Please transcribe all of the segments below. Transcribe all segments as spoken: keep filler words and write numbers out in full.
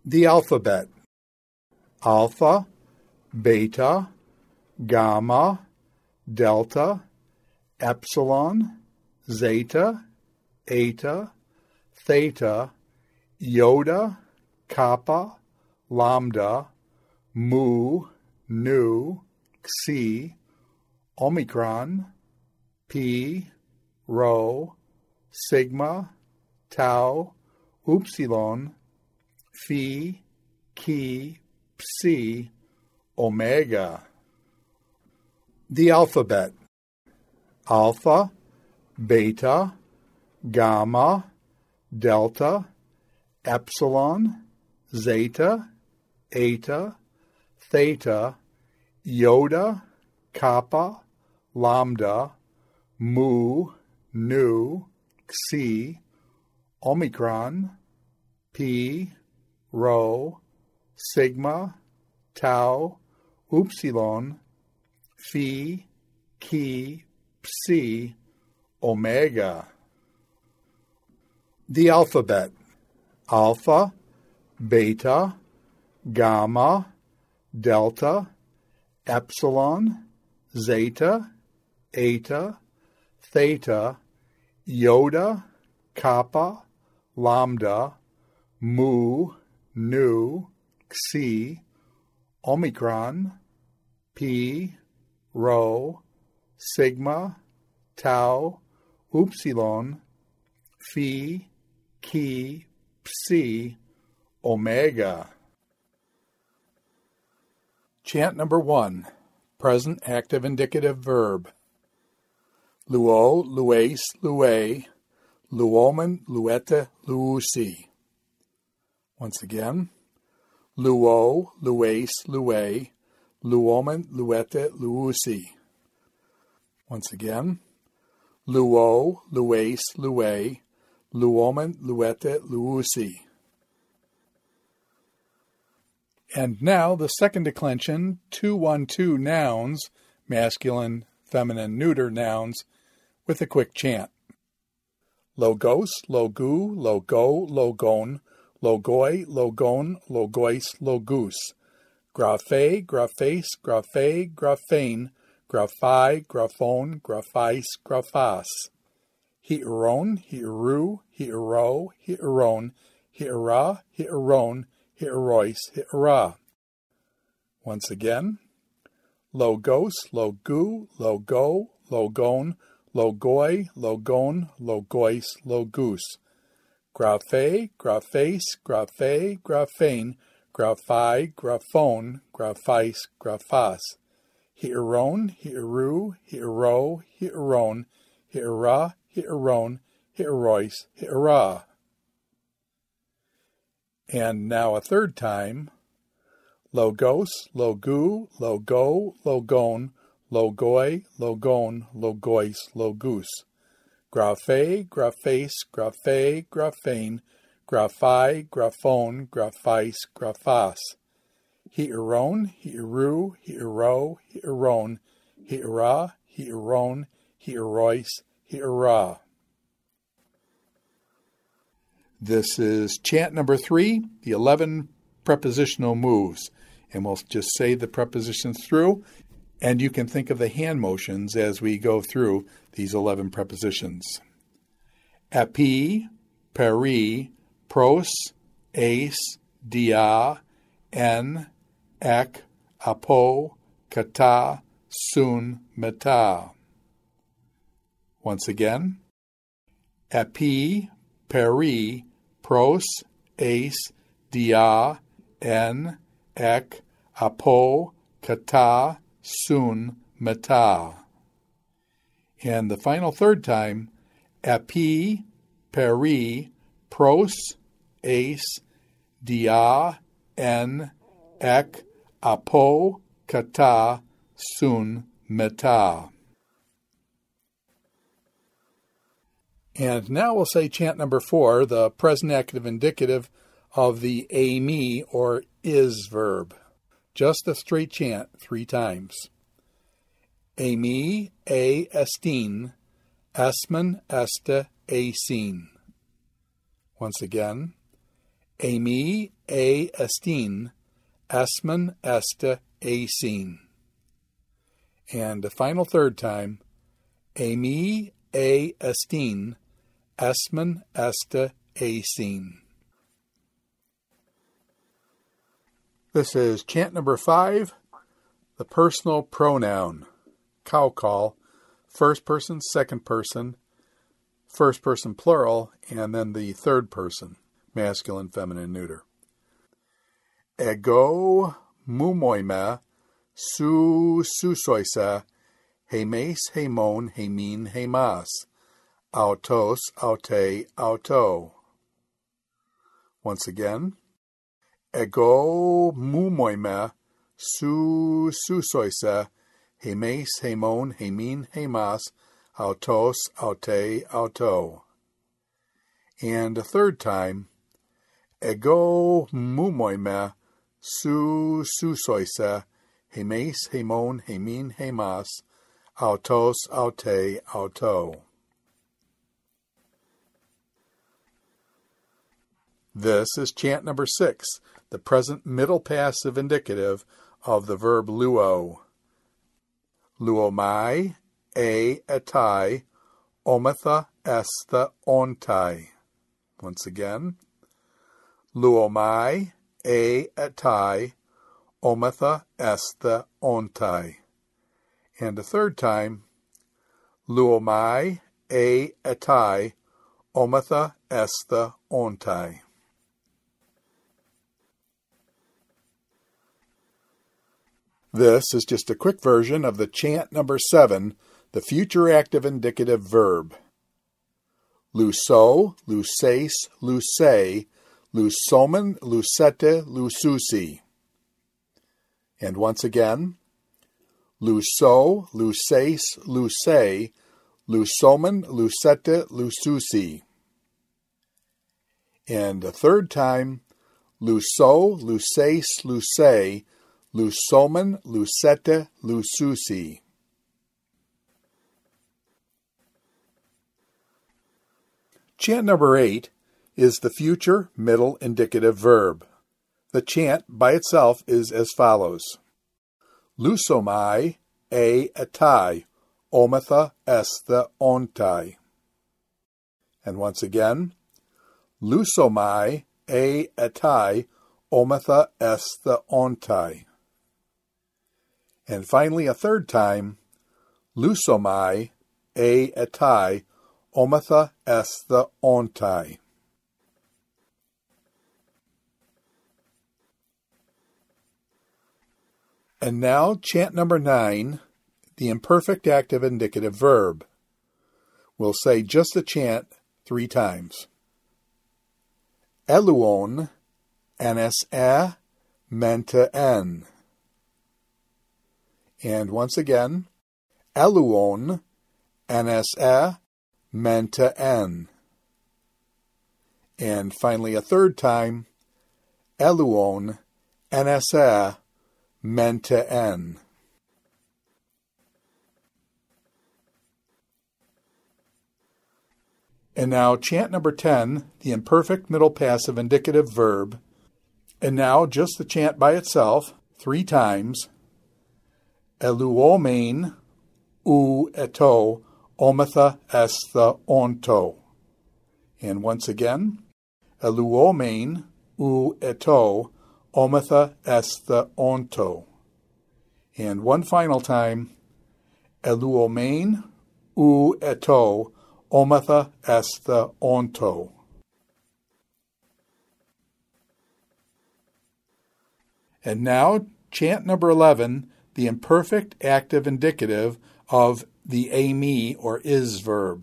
The alphabet: alpha, beta, gamma, delta, epsilon, zeta, eta, theta, iota, kappa, lambda, mu, nu, xi, omicron, pi, rho, sigma, tau, upsilon, phi, chi, psi, omega. The alphabet: alpha, beta, gamma, delta, epsilon, zeta, eta, theta, iota, kappa, lambda, mu, nu, xi, omicron, pi, rho, sigma, tau, upsilon, phi, chi, psi, omega. The alphabet: alpha, beta, gamma, delta, epsilon, zeta, eta, theta, iota, kappa, lambda, mu, nu, xi, omicron, pi, rho, sigma, tau, upsilon, phi, chi, psi, omega. Chant number one. Present active indicative verb. Luo, lues, lue, luomen, luete, luusi. Once again. Luo, lues, lue, luomen, luete, luusi. Once again. Luo, lues, lue, luomen, luete, luusi. And now the second declension, two one two nouns, masculine, feminine, neuter nouns, with a quick chant. Logos, logu, logo, logon, logoi, logon, logois, logus. Graphe, graphes, graphe, graphane, graphai, graphone, graphais, graphas. Hieron, hieru, hiero, hieron, hiera, hieron, hierois, hiera. Once again. Logos, logu, logo, logon, logoi, logon, logois, logus. Graphe, graphes, graphe, graphane, graphai, graphone, graphais, graphas. Hieron, hieru, hiero, hieron, hiera, hieron, hierois, hiera. And now a third time. Logos, logu, logo, logon, logoi, logon, logois, logus. Graphe, graphes, graphe, graphane, graphai, graphone, graphais, graphas. Hieron, hieru, hiero, hieron, hiera, hieron, hierois, hiera. This is chant number three, the eleven prepositional moves. And we'll just say the prepositions through, and you can think of the hand motions as we go through these eleven prepositions. Epi, peri, pros, ace, dia, en, ek, apo, kata, sun, meta. Once again. Epi, peri, pros, ace, dia, en, ek, apo, kata, sun, meta. And the final third time, epi, peri, pros, ace, dia, en, ek, apo, kata, sun, meta. And now we'll say chant number four, the present active indicative of the ami or is verb. Just a straight chant three times. Ami, a estin, esmen, este, asin. Once again. Amy a estin, esmen este acin. And the final third time, Amy a estin, esmen este acin. This is chant number five, the personal pronoun, cow call, first person, second person, first person plural, and then the third person, masculine, feminine, neuter. Ego mumoime su susoisa hemes hemon hemin hemas autos aute auto. Once again. Ego mumoime su susoisa hemes hemon hemin hemas autos aute auto. And a third time. Ego mumoime su susoisa hemes hemon hemin hemas autos aute auto. This is chant number six, the present middle passive indicative of the verb luo. Luomai, e etai, ometha estha ontai. Once again. Luomai, e etai, ometha estha ontai. And a third time. Luomai, e etai, ometha estha ontai. This is just a quick version of the chant number seven, the future active indicative verb. Luso, lusace, lusei, lusomen, lusete, lususi. And once again, luso, lusace, lusei, lusomen, lusete, lususi. And a third time, luso, lusace, lusei, lusomen, lusete, lususi. Chant number eight is the future middle indicative verb. The chant by itself is as follows. Lusomai e etai, ometha estha ontai. And once again, Lusomai e etai, ometha estha ontai. And finally, a third time, Lusomai e etai, ometha estha ontai. And now, chant number nine, the imperfect active indicative verb. We'll say just the chant three times. Eluon, nsa, menta en. And once again, eluon, nsa, menta en. And finally a third time, eluon, nsa, menta en. And now chant number ten, the imperfect middle passive indicative verb. And now just the chant by itself, three times. Eluomein, u eto, ometha estha onto. And once again, eluomein, u eto, ometha estha onto. And one final time, eluomein, u eto, ometha estha onto. And now, chant number eleven, the imperfect active indicative of the ame or is verb.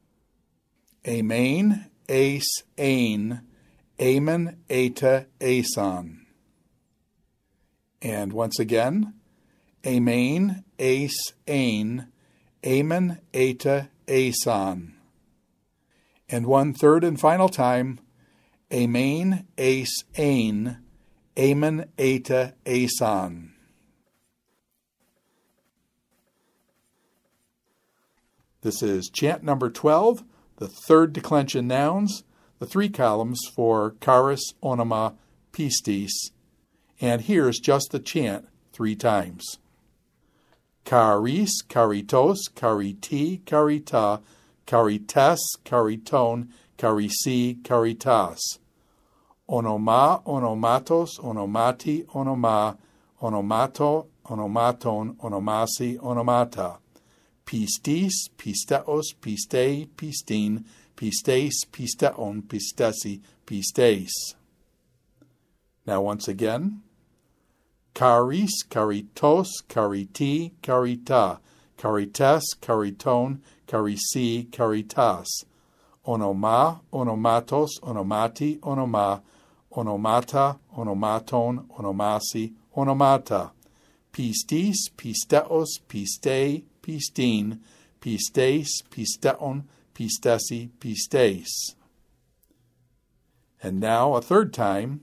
Amen, ace, ain, amen, eta, ason. And once again, amen, ace, ain, amen, eta, ason. And one third and final time, amen, ace, ain, amen, eta, ason. This is chant number twelve, the third declension nouns, the the three columns for charis, onoma, pistis, and here's just the chant three times. Charis, charitos, chariti, charita, charites, chariton, charisi, charitas. Onoma, onomatos, onomati, onoma, onomato, onomaton, onomasi, onomata. Pistis, pisteos, pistei, pistin, pistes, pisteon, pistesi, pistes. Now once again. Charis, charitos, chariti, charita, charites, chariton, charisi, charitas. Onoma, onomatos, onomati, onoma, onomata, onomaton, onomasi, onomata. Pistis, pisteos, pistei, pistin, pistes, pisteon, pistesi, pistes. And now a third time.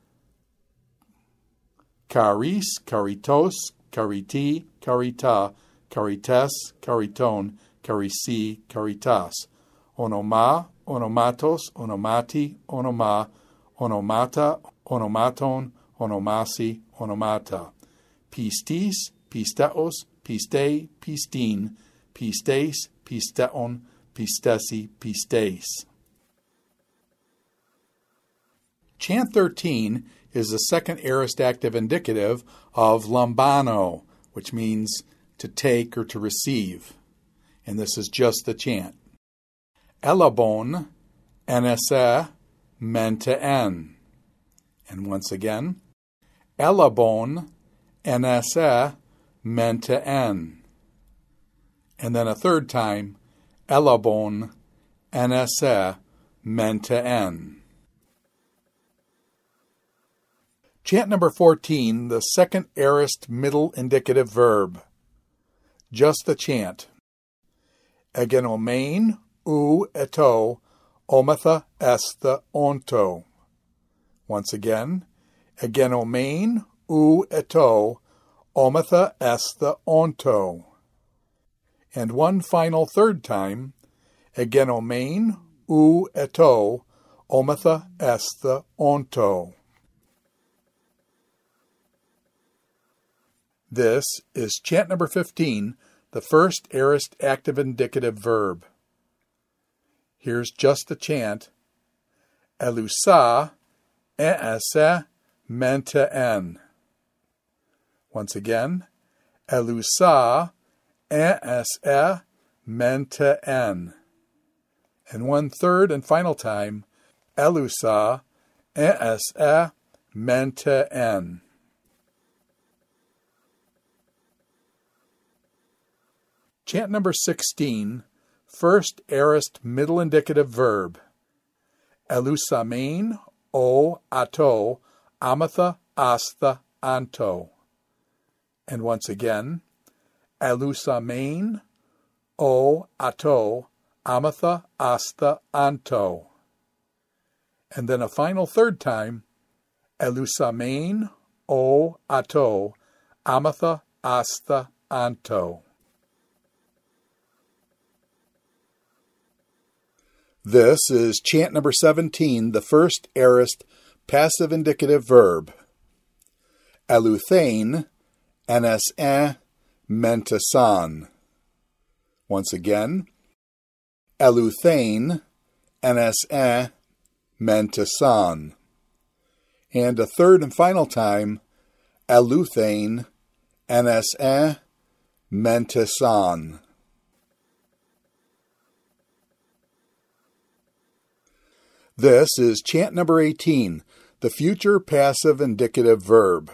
Charis, charitos, chariti, charita, charites, chariton, charisi, charitas. Onoma, onomatos, onomati, onoma, onomata, onomaton, onomasi, onomata. Pistis, pisteos, pistei, pistin, pistes, pisteon, pistesi, pistes. Chant thirteen is the second aorist active indicative of lambano, which means to take or to receive. And this is just the chant. Elabon, enese, mente en. And once again. Elabon, enese, mente en. And then a third time. Elabon, enese, mente en. Chant number fourteen, the second aorist middle indicative verb. Just the chant. Egenomein ou eto, omatha esthe onto. Once again. Egenomein ou eto, omatha esthe onto. And one final third time. Egenomein ou eto, omatha esthe onto. This is chant number fifteen, the first aorist active indicative verb. Here's just the chant. Elusa, eese, mente en. Once again. Elusa, eese, mente en. And one third and final time. Elusa, eese, mente en. Chant number sixteen, first aorist middle indicative verb. Elusamein, o, ato, amatha, astha, anto. And once again. Elusamein, o, ato, amatha, astha, anto. And then a final third time. Elusamein, o, ato, amatha, astha, anto. This is chant number seventeen, the first aorist passive indicative verb. Eleuthein, enese, mente san. Once again. Eleuthein, enese, mente san. And a third and final time. Eleuthein, enese, mente san. This is chant number eighteen, the future passive indicative verb.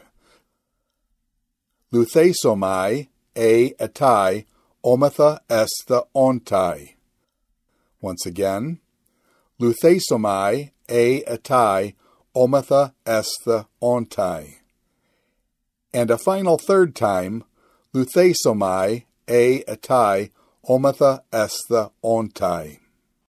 Luthesomai, e etai, omatha esthe ontai. Once again. Luthesomai, e etai, omatha esthe ontai. And a final third time. Luthesomai, e etai, omatha esthe ontai.